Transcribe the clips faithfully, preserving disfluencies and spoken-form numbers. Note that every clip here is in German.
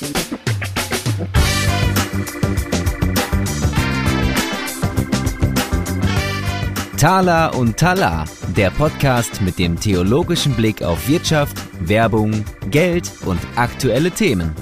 Tala und Tala, der Podcast mit dem theologischen Blick auf Wirtschaft, Werbung, Geld und aktuelle Themen.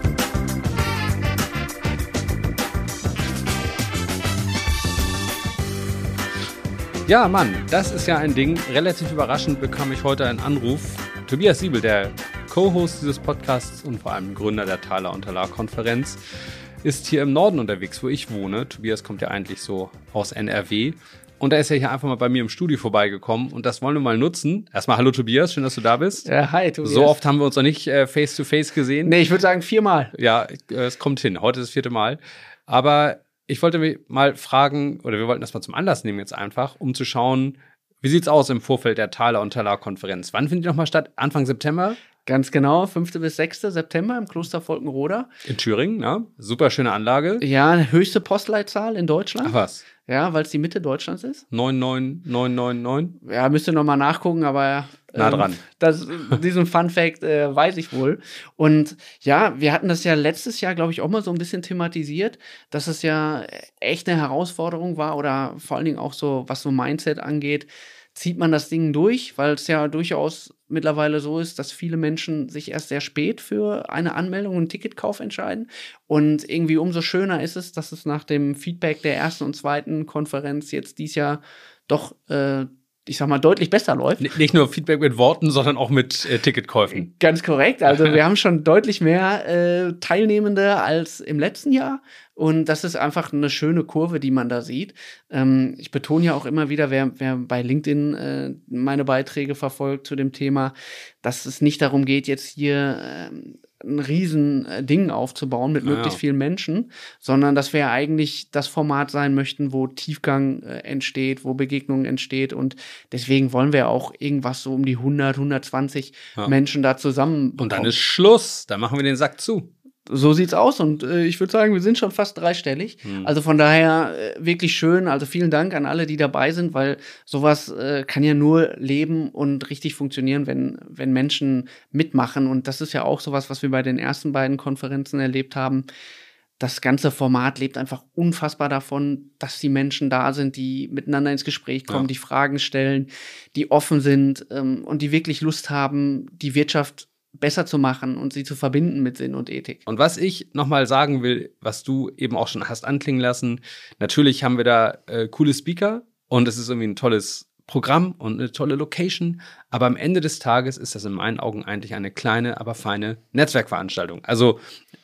Ja, Mann, das ist ja ein Ding. Relativ überraschend bekam ich heute einen Anruf. Tobias Siebel, der Co-Host dieses Podcasts und vor allem Gründer der Tala und Tala Konferenz, ist hier im Norden unterwegs, wo ich wohne. Tobias kommt ja eigentlich so aus N R W. Und er ist ja hier einfach mal bei mir im Studio vorbeigekommen und das wollen wir mal nutzen. Erstmal hallo Tobias, schön, dass du da bist. Ja, hi Tobias. So oft haben wir uns noch nicht äh, face-to-face gesehen. Nee, ich würde sagen viermal. Ja, äh, es kommt hin. Heute ist das vierte Mal. Aber ich wollte mich mal fragen, oder wir wollten das mal zum Anlass nehmen jetzt einfach, um zu schauen, wie sieht's aus im Vorfeld der Tala und Tala Konferenz? Wann findet die nochmal statt? Anfang September? Ganz genau, fünften bis sechsten September im Kloster Volkenroda. In Thüringen, ne? Super schöne Anlage. Ja, höchste Postleitzahl in Deutschland. Ach was? Ja, weil es die Mitte Deutschlands ist. neun neun neun neun neun? Ja, müsst ihr nochmal nachgucken, aber ähm, nah dran. Das, diesen Fun-Fact äh, weiß ich wohl. Und ja, wir hatten das ja letztes Jahr, glaube ich, auch mal so ein bisschen thematisiert, dass es ja echt eine Herausforderung war oder vor allen Dingen auch so, was so Mindset angeht, zieht man das Ding durch, weil es ja durchaus mittlerweile so ist, dass viele Menschen sich erst sehr spät für eine Anmeldung und Ticketkauf entscheiden. Und irgendwie umso schöner ist es, dass es nach dem Feedback der ersten und zweiten Konferenz jetzt dieses Jahr doch, äh, ich sag mal, deutlich besser läuft. Nicht nur Feedback mit Worten, sondern auch mit äh, Ticketkäufen. Ganz korrekt. Also wir haben schon deutlich mehr äh, Teilnehmende als im letzten Jahr. Und das ist einfach eine schöne Kurve, die man da sieht. Ähm, ich betone ja auch immer wieder, wer, wer bei LinkedIn äh, meine Beiträge verfolgt zu dem Thema, dass es nicht darum geht, jetzt hier äh, ein riesen Ding aufzubauen mit möglichst ja. vielen Menschen, sondern dass wir eigentlich das Format sein möchten, wo Tiefgang äh, entsteht, wo Begegnung entsteht. Und deswegen wollen wir auch irgendwas so um die hundert, hundertzwanzig ja. Menschen da zusammen. Und dann ist Schluss. Dann machen wir den Sack zu. So sieht's aus und äh, ich würde sagen, wir sind schon fast dreistellig. Hm. Also von daher äh, wirklich schön. Also vielen Dank an alle, die dabei sind, weil sowas äh, kann ja nur leben und richtig funktionieren, wenn, wenn Menschen mitmachen. Und das ist ja auch sowas, was wir bei den ersten beiden Konferenzen erlebt haben. Das ganze Format lebt einfach unfassbar davon, dass die Menschen da sind, die miteinander ins Gespräch kommen, ja. die Fragen stellen, die offen sind ähm, und die wirklich Lust haben, die Wirtschaft besser zu machen und sie zu verbinden mit Sinn und Ethik. Und was ich nochmal sagen will, was du eben auch schon hast anklingen lassen, natürlich haben wir da äh, coole Speaker und es ist irgendwie ein tolles Programm und eine tolle Location, aber am Ende des Tages ist das in meinen Augen eigentlich eine kleine, aber feine Netzwerkveranstaltung. Also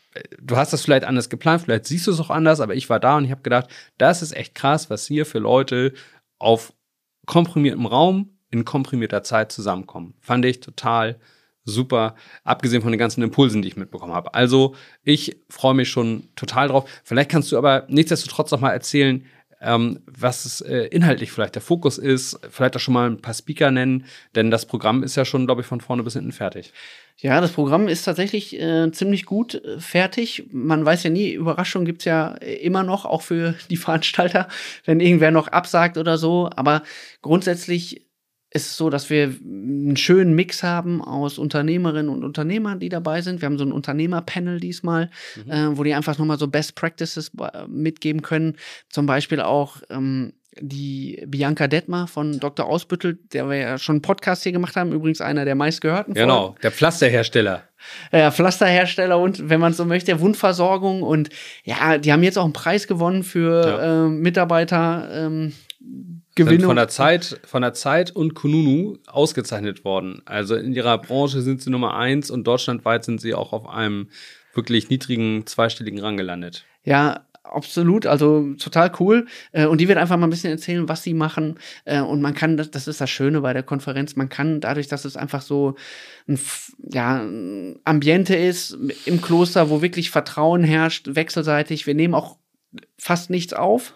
du hast das vielleicht anders geplant, vielleicht siehst du es auch anders, aber ich war da und ich habe gedacht, das ist echt krass, was hier für Leute auf komprimiertem Raum in komprimierter Zeit zusammenkommen. Fand ich total super, abgesehen von den ganzen Impulsen, die ich mitbekommen habe. Also ich freue mich schon total drauf. Vielleicht kannst du aber nichtsdestotrotz noch mal erzählen, ähm, was es, äh, inhaltlich vielleicht der Fokus ist, vielleicht auch schon mal ein paar Speaker nennen, denn das Programm ist ja schon, glaube ich, von vorne bis hinten fertig. Ja, das Programm ist tatsächlich äh, ziemlich gut äh, fertig. Man weiß ja nie, Überraschungen gibt's ja immer noch, auch für die Veranstalter, wenn irgendwer noch absagt oder so. Aber grundsätzlich ist es so, dass wir einen schönen Mix haben aus Unternehmerinnen und Unternehmern, die dabei sind. Wir haben so ein Unternehmerpanel diesmal, mhm. äh, wo die einfach nochmal so Best Practices mitgeben können. Zum Beispiel auch ähm, die Bianca Detmer von Doktor Ausbüttel, der wir ja schon einen Podcast hier gemacht haben, übrigens einer der meistgehörten. Genau, Folgen. Der Pflasterhersteller. Ja, Pflasterhersteller und, wenn man so möchte, Wundversorgung. Und ja, die haben jetzt auch einen Preis gewonnen für ja. äh, Mitarbeiter. Ähm, Sind von der Zeit, von der Zeit und Kununu ausgezeichnet worden. Also in ihrer Branche sind sie Nummer eins und deutschlandweit sind sie auch auf einem wirklich niedrigen, zweistelligen Rang gelandet. Ja, absolut, also total cool. Und die wird einfach mal ein bisschen erzählen, was sie machen. Und man kann, das, das ist das Schöne bei der Konferenz, man kann dadurch, dass es einfach so ein, ja, ein Ambiente ist im Kloster, wo wirklich Vertrauen herrscht, wechselseitig. Wir nehmen auch fast nichts auf.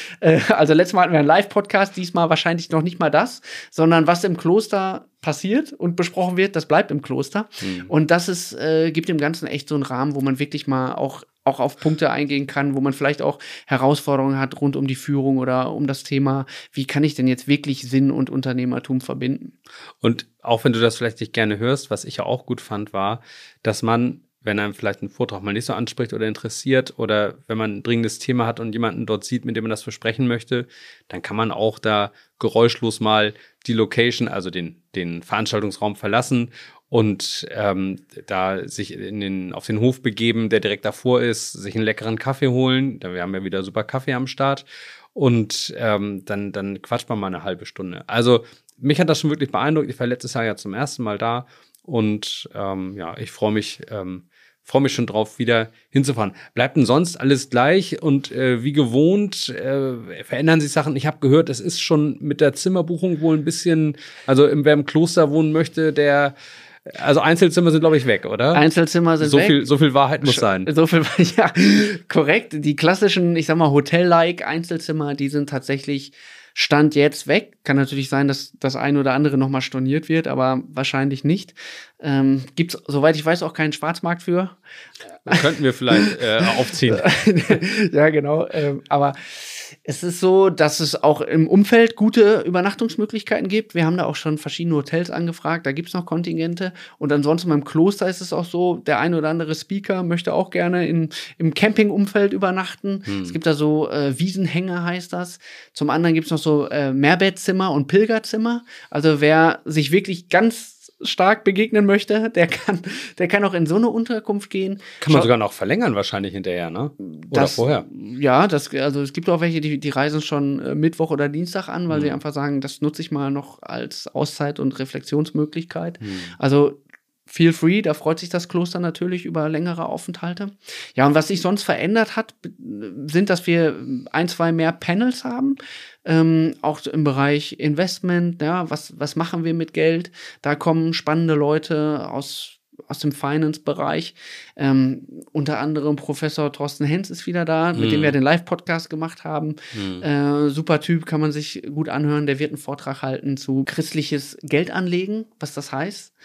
Also letztes Mal hatten wir einen Live-Podcast, diesmal wahrscheinlich noch nicht mal das, sondern was im Kloster passiert und besprochen wird, das bleibt im Kloster. Mhm. Und das ist, äh, gibt dem Ganzen echt so einen Rahmen, wo man wirklich mal auch, auch auf Punkte eingehen kann, wo man vielleicht auch Herausforderungen hat rund um die Führung oder um das Thema, wie kann ich denn jetzt wirklich Sinn und Unternehmertum verbinden? Und auch wenn du das vielleicht nicht gerne hörst, was ich ja auch gut fand, war, dass man wenn einem vielleicht ein Vortrag mal nicht so anspricht oder interessiert oder wenn man ein dringendes Thema hat und jemanden dort sieht, mit dem man das besprechen möchte, dann kann man auch da geräuschlos mal die Location, also den, den Veranstaltungsraum verlassen und ähm, da sich in den, auf den Hof begeben, der direkt davor ist, sich einen leckeren Kaffee holen. Da wir haben ja wieder super Kaffee am Start. Und ähm, dann, dann quatscht man mal eine halbe Stunde. Also mich hat das schon wirklich beeindruckt. Ich war letztes Jahr ja zum ersten Mal da. Und ähm, ja, ich freue mich, ähm, freue mich schon drauf, wieder hinzufahren. Bleibt denn sonst alles gleich und äh, wie gewohnt äh, verändern sich Sachen? Ich habe gehört, es ist schon mit der Zimmerbuchung wohl ein bisschen, also wer im Kloster wohnen möchte, der, also Einzelzimmer sind, glaube ich, weg, oder? Einzelzimmer sind so weg. Viel, so viel Wahrheit muss sein. So viel, ja, korrekt. Die klassischen, ich sag mal, Hotel-like Einzelzimmer, die sind tatsächlich Stand jetzt weg. Kann natürlich sein, dass das ein oder andere nochmal storniert wird, aber wahrscheinlich nicht. Ähm, gibt's, soweit ich weiß, auch keinen Schwarzmarkt für. Da könnten wir vielleicht äh, aufziehen. Ja, genau. Ähm, aber es ist so, dass es auch im Umfeld gute Übernachtungsmöglichkeiten gibt. Wir haben da auch schon verschiedene Hotels angefragt. Da gibt es noch Kontingente. Und ansonsten beim Kloster ist es auch so, der ein oder andere Speaker möchte auch gerne in, im Campingumfeld übernachten. Hm. Es gibt da so äh, Wiesenhänge, heißt das. Zum anderen gibt es noch so äh, Mehrbettzimmer und Pilgerzimmer. Also wer sich wirklich ganz stark begegnen möchte, der kann, der kann auch in so eine Unterkunft gehen. Kann man Schau, sogar noch verlängern wahrscheinlich hinterher, ne? Oder das, vorher. Ja, das, also es gibt auch welche, die, die reisen schon äh, Mittwoch oder Dienstag an, weil hm. sie einfach sagen, das nutze ich mal noch als Auszeit und Reflexionsmöglichkeit. Hm. Also feel free, da freut sich das Kloster natürlich über längere Aufenthalte. Ja, und was sich sonst verändert hat, sind, dass wir ein, zwei mehr Panels haben, ähm, auch im Bereich Investment, ja, was, was machen wir mit Geld? Da kommen spannende Leute aus aus dem Finance-Bereich. Ähm, unter anderem Professor Thorsten Henz ist wieder da, mm. mit dem wir den Live-Podcast gemacht haben. Mm. Äh, super Typ, kann man sich gut anhören. Der wird einen Vortrag halten zu christliches Geldanlegen, was das heißt.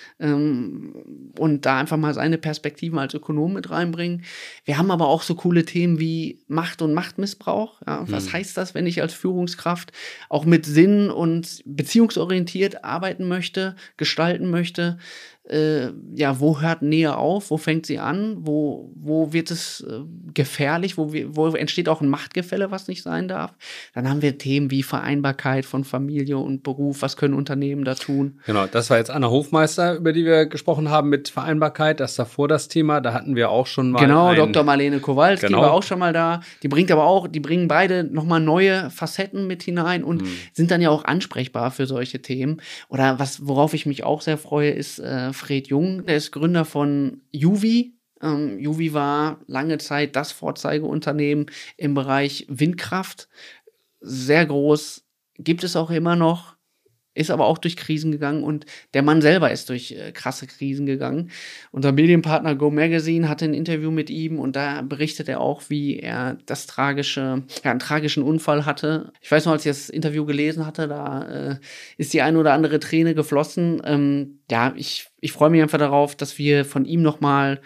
Ähm, und da einfach mal seine Perspektiven als Ökonom mit reinbringen. Wir haben aber auch so coole Themen wie Macht und Machtmissbrauch. Ja, was mm. heißt das, wenn ich als Führungskraft auch mit Sinn und beziehungsorientiert arbeiten möchte, gestalten möchte? Äh, ja, wo hört Nähe auf? Wo fängt sie an? Wo, wo wird es äh, gefährlich? Wo, wo entsteht auch ein Machtgefälle, was nicht sein darf? Dann haben wir Themen wie Vereinbarkeit von Familie und Beruf. Was können Unternehmen da tun? Genau, das war jetzt Anna Hofmeister, über die wir gesprochen haben mit Vereinbarkeit. Das ist davor das Thema. Da hatten wir auch schon mal Genau, ein, Doktor Marlene Kowalski genau. war auch schon mal da. Die bringt aber auch, die bringen beide nochmal neue Facetten mit hinein und hm. sind dann ja auch ansprechbar für solche Themen. Oder was, worauf ich mich auch sehr freue, ist äh, Fred Jung, der ist Gründer von Juvi. Ähm, Juvi war lange Zeit das Vorzeigeunternehmen im Bereich Windkraft. Sehr groß, gibt es auch immer noch, ist aber auch durch Krisen gegangen und der Mann selber ist durch äh, krasse Krisen gegangen. Unser Medienpartner Go Magazine hatte ein Interview mit ihm und da berichtet er auch, wie er das tragische, ja, einen tragischen Unfall hatte. Ich weiß noch, als ich das Interview gelesen hatte, da äh, ist die eine oder andere Träne geflossen. Ähm, ja, ich, ich freue mich einfach darauf, dass wir von ihm nochmal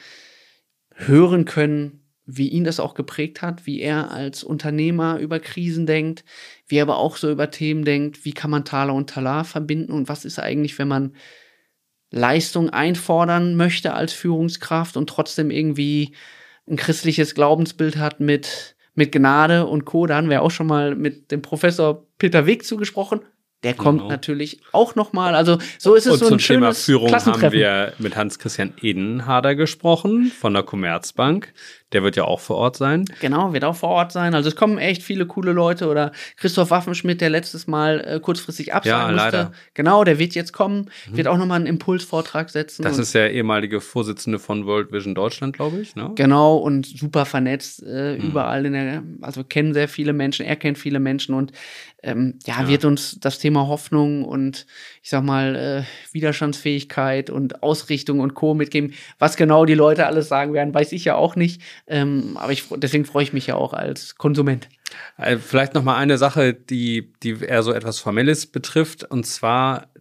hören können, wie ihn das auch geprägt hat, wie er als Unternehmer über Krisen denkt, wie er aber auch so über Themen denkt, wie kann man Taler und Talar verbinden und was ist eigentlich, wenn man Leistung einfordern möchte als Führungskraft und trotzdem irgendwie ein christliches Glaubensbild hat mit, mit Gnade und Co. Da haben wir auch schon mal mit dem Professor Peter Wick zugesprochen. Der kommt genau. natürlich auch noch mal. Also so ist es und so ein zum schönes Thema Führung Klassentreffen. Haben wir mit Hans-Christian Edenharder gesprochen von der Commerzbank. Der wird ja auch vor Ort sein. Genau, wird auch vor Ort sein. Also es kommen echt viele coole Leute. Oder Christoph Waffenschmidt, der letztes Mal äh, kurzfristig absagen ja, musste. Leider. Genau, der wird jetzt kommen. Mhm. Wird auch nochmal einen Impulsvortrag setzen. Das ist der ehemalige Vorsitzende von World Vision Deutschland, glaube ich. Ne? Genau, und super vernetzt äh, mhm. überall in der, also kennen sehr viele Menschen, er kennt viele Menschen und ähm, ja, ja, wird uns das Thema Hoffnung und ich sag mal äh, Widerstandsfähigkeit und Ausrichtung und Co. mitgeben. Was genau die Leute alles sagen werden, weiß ich ja auch nicht. Ähm, aber ich, deswegen freue ich mich ja auch als Konsument. Vielleicht noch mal eine Sache, die, die eher so etwas Formelles betrifft. Und zwar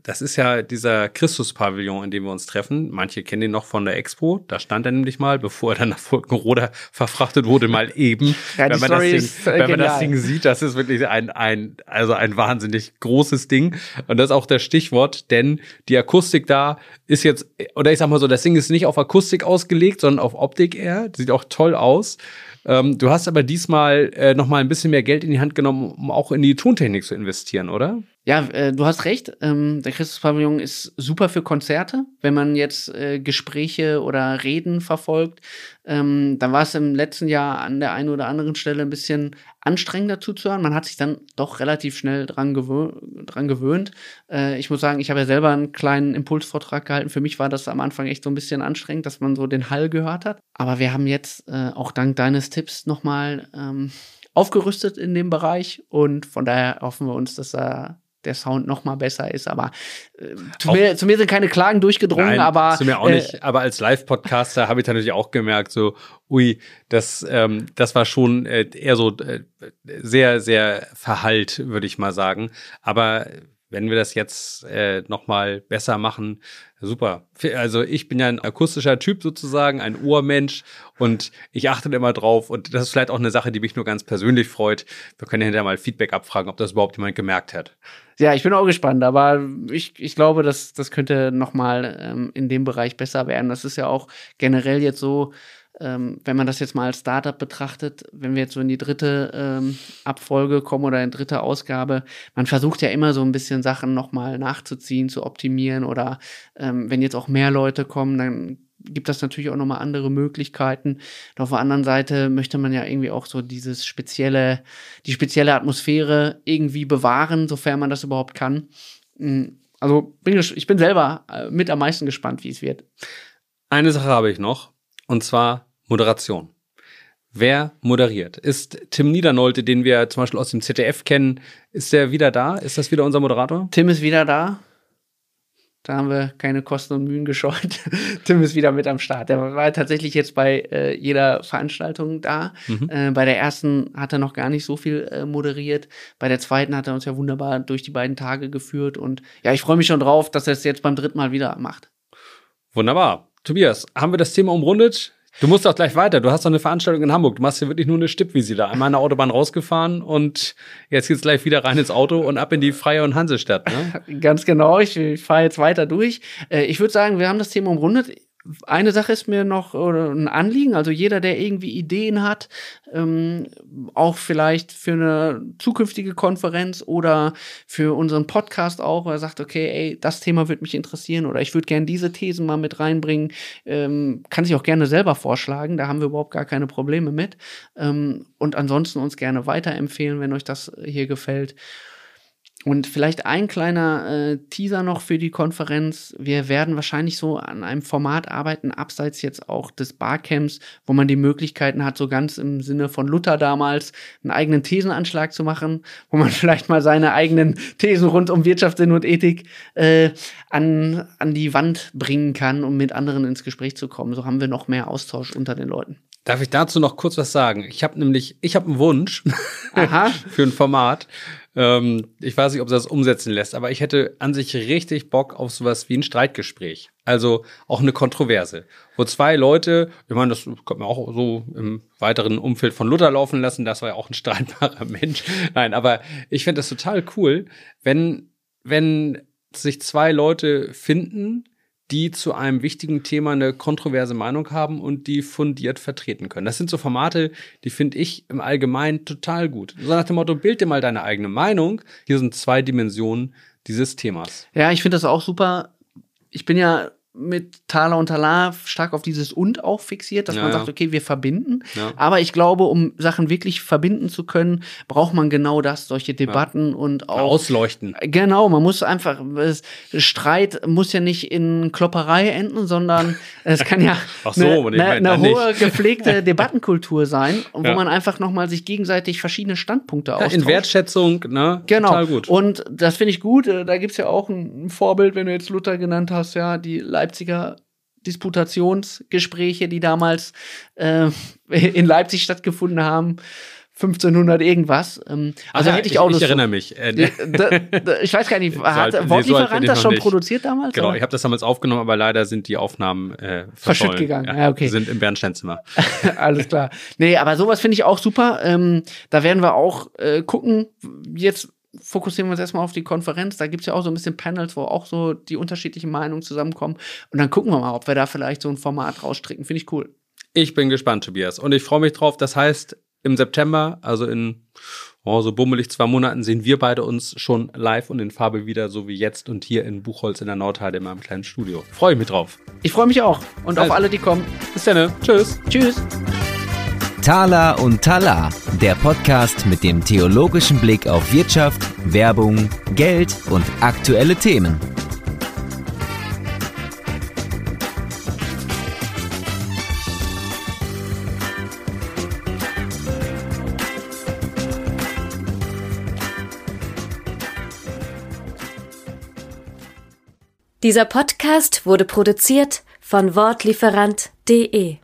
das ist ja dieser Christus-Pavillon, in dem wir uns treffen. Manche kennen ihn noch von der Expo. Da stand er nämlich mal, bevor er dann nach Fulkenroda verfrachtet wurde, mal eben. Ja, die wenn man, Story das, ist, Ding, äh, wenn man das genial. Ding sieht, das ist wirklich ein, ein, also ein wahnsinnig großes Ding. Und das ist auch das Stichwort, denn die Akustik da ist jetzt, oder ich sag mal so, das Ding ist nicht auf Akustik ausgelegt, sondern auf Optik eher. Sieht auch toll aus. Ähm, du hast aber diesmal äh, noch mal ein bisschen mehr Geld in die Hand genommen, um auch in die Tontechnik zu investieren, oder? Ja, äh, du hast recht. Ähm, der Christus-Pavillon ist super für Konzerte. Wenn man jetzt äh, Gespräche oder Reden verfolgt, ähm, dann war es im letzten Jahr an der einen oder anderen Stelle ein bisschen anstrengender zuzuhören. Man hat sich dann doch relativ schnell dran, gewö- dran gewöhnt. Äh, ich muss sagen, ich habe ja selber einen kleinen Impulsvortrag gehalten. Für mich war das am Anfang echt so ein bisschen anstrengend, dass man so den Hall gehört hat. Aber wir haben jetzt äh, auch dank deines Tipps nochmal ähm, aufgerüstet in dem Bereich. Und von daher hoffen wir uns, dass er der Sound noch mal besser ist, aber äh, zu, mir, zu mir sind keine Klagen durchgedrungen, Nein, aber zu mir auch äh, nicht, aber als Live-Podcaster habe ich natürlich auch gemerkt, so, ui, das, ähm, das war schon äh, eher so äh, sehr, sehr verhallt, würde ich mal sagen, aber wenn wir das jetzt äh, noch mal besser machen, super. Also ich bin ja ein akustischer Typ sozusagen, ein Ohrmensch und ich achte immer drauf und das ist vielleicht auch eine Sache, die mich nur ganz persönlich freut. Wir können ja hinterher mal Feedback abfragen, ob das überhaupt jemand gemerkt hat. Ja, ich bin auch gespannt, aber ich, ich glaube, das, das könnte noch mal ähm, in dem Bereich besser werden. Das ist ja auch generell jetzt so, ähm, wenn man das jetzt mal als Startup betrachtet, wenn wir jetzt so in die dritte ähm, Abfolge kommen oder in die dritte Ausgabe, man versucht ja immer so ein bisschen Sachen noch mal nachzuziehen, zu optimieren oder ähm, wenn jetzt auch mehr Leute kommen, dann gibt das natürlich auch nochmal andere Möglichkeiten. Und auf der anderen Seite möchte man ja irgendwie auch so dieses spezielle, die spezielle Atmosphäre irgendwie bewahren, sofern man das überhaupt kann. Also bin ich, ich bin selber mit am meisten gespannt, wie es wird. Eine Sache habe ich noch, und zwar Moderation. Wer moderiert? Ist Tim Niedernolte, den wir zum Beispiel aus dem Z D F kennen, ist der wieder da? Ist das wieder unser Moderator? Tim ist wieder da. Da haben wir keine Kosten und Mühen gescheut. Tim ist wieder mit am Start. Der war tatsächlich jetzt bei äh, jeder Veranstaltung da. Mhm. Äh, bei der ersten hat er noch gar nicht so viel äh, moderiert. Bei der zweiten hat er uns ja wunderbar durch die beiden Tage geführt. Und ja, ich freue mich schon drauf, dass er es jetzt beim dritten Mal wieder macht. Wunderbar. Tobias, haben wir das Thema umrundet? Du musst auch gleich weiter. Du hast doch eine Veranstaltung in Hamburg. Du machst hier wirklich nur eine Stippvisite. Einmal an der Autobahn rausgefahren und jetzt geht's gleich wieder rein ins Auto und ab in die Freie und Hansestadt. Ne? Ganz genau. Ich, ich fahre jetzt weiter durch. Äh, ich würde sagen, wir haben das Thema umrundet. Eine Sache ist mir noch oder ein Anliegen, also jeder, der irgendwie Ideen hat, ähm, auch vielleicht für eine zukünftige Konferenz oder für unseren Podcast auch, er sagt, okay, ey, das Thema würde mich interessieren oder ich würde gerne diese Thesen mal mit reinbringen, ähm, kann sich auch gerne selber vorschlagen, da haben wir überhaupt gar keine Probleme mit. Ähm, und ansonsten uns gerne weiterempfehlen, wenn euch das hier gefällt. Und vielleicht ein kleiner äh, Teaser noch für die Konferenz. Wir werden wahrscheinlich so an einem Format arbeiten, abseits jetzt auch des Barcamps, wo man die Möglichkeiten hat, so ganz im Sinne von Luther damals, einen eigenen Thesenanschlag zu machen, wo man vielleicht mal seine eigenen Thesen rund um Wirtschaft, Sinn und Ethik äh, an, an die Wand bringen kann, um mit anderen ins Gespräch zu kommen. So haben wir noch mehr Austausch unter den Leuten. Darf ich dazu noch kurz was sagen? Ich habe nämlich, ich habe einen Wunsch Aha. für ein Format. Ähm, ich weiß nicht, ob das umsetzen lässt, aber ich hätte an sich richtig Bock auf sowas wie ein Streitgespräch. Also auch eine Kontroverse, wo zwei Leute, ich meine, das kann man auch so im weiteren Umfeld von Luther laufen lassen, das war ja auch ein streitbarer Mensch. Nein, aber ich fände das total cool, wenn, wenn sich zwei Leute finden, die zu einem wichtigen Thema eine kontroverse Meinung haben und die fundiert vertreten können. Das sind so Formate, die finde ich im Allgemeinen total gut. So nach dem Motto, bild dir mal deine eigene Meinung. Hier sind zwei Dimensionen dieses Themas. Ja, ich finde das auch super. Ich bin ja mit Thaler und Talar stark auf dieses Und auch fixiert, dass ja, man sagt, okay, wir verbinden. Ja. Aber ich glaube, um Sachen wirklich verbinden zu können, braucht man genau das, solche Debatten ja. und auch ausleuchten. Genau, man muss einfach, es, Streit muss ja nicht in Klopperei enden, sondern es kann ja Ach so, eine, eine, eine hohe gepflegte Debattenkultur sein, wo ja. man einfach nochmal sich gegenseitig verschiedene Standpunkte austauscht. Ja, in Wertschätzung, ne? Genau. Total gut. Und das finde ich gut. Da gibt's ja auch ein Vorbild, wenn du jetzt Luther genannt hast, ja, die Leipziger Disputationsgespräche, die damals äh, in Leipzig stattgefunden haben. fünfzehnhundert irgendwas. Ähm, also Ach, hätte ich ich, auch ich Lust. Ich erinnere mich. Äh, da, da, ich weiß gar nicht, hat nee, Wortlieferant so das schon nicht. produziert damals? Genau, oder? ich habe das damals aufgenommen, aber leider sind die Aufnahmen äh, verschütt gegangen. Ja, okay. Sind im Bernsteinzimmer. Alles klar. Nee, aber sowas finde ich auch super. Ähm, da werden wir auch äh, gucken. Jetzt fokussieren wir uns erstmal auf die Konferenz. Da gibt es ja auch so ein bisschen Panels, wo auch so die unterschiedlichen Meinungen zusammenkommen. Und dann gucken wir mal, ob wir da vielleicht so ein Format rausstricken. Finde ich cool. Ich bin gespannt, Tobias. Und ich freue mich drauf. Das heißt, im September, also in oh, so bummelig zwei Monaten, sehen wir beide uns schon live und in Farbe wieder, so wie jetzt und hier in Buchholz in der Nordheide in meinem kleinen Studio. Freue ich mich drauf. Ich freue mich auch. Und also, auf alle, die kommen. Bis dann. Tschüss. Tschüss. Thaler und Talar, der Podcast mit dem theologischen Blick auf Wirtschaft, Werbung, Geld und aktuelle Themen. Dieser Podcast wurde produziert von wortlieferant punkt de.